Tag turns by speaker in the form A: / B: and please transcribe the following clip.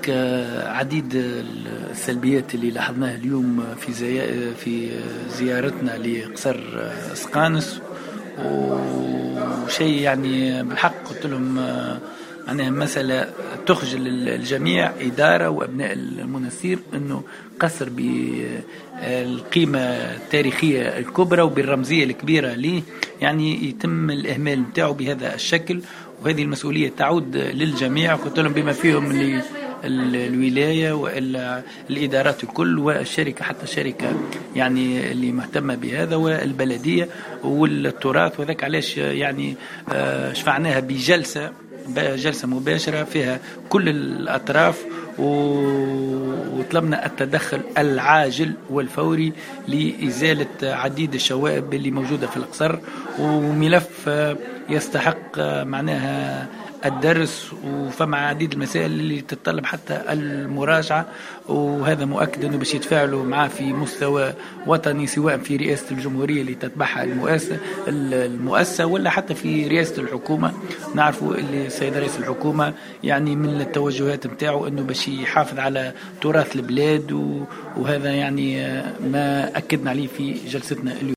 A: هناك عديد السلبيات اللي لاحظناها اليوم في زيارتنا لقصر سقانس، وشيء يعني بالحق قلت لهم معناها مسألة تخجل الجميع، إدارة وأبناء المنسير، أنه قصر بالقيمة التاريخية الكبرى وبالرمزية الكبيرة ليه يعني يتم الإهمال متاعه بهذا الشكل. وهذه المسؤولية تعود للجميع، قلت لهم بما فيهم الولاية والإدارات الكل والشركة، حتى الشركة يعني اللي مهتمة بهذا والبلدية والتراث. وذاك علاش يعني شفعناها بجلسة مباشرة فيها كل الأطراف، وطلبنا التدخل العاجل والفوري لإزالة عديد الشوائب اللي موجودة في القصر، وملف يستحق معناها الدرس، وفما عديد المسائل اللي تتطلب حتى المراجعة، وهذا مؤكد أنه باش يتفاعلوا معه في مستوى وطني، سواء في رئاسة الجمهورية اللي تتبعها المؤسسة ولا حتى في رئاسة الحكومة. نعرفوا اللي السيد رئيس الحكومة يعني من التوجهات متاعه أنه باش يحافظ على تراث البلاد، وهذا يعني ما أكدنا عليه في جلستنا اليوم.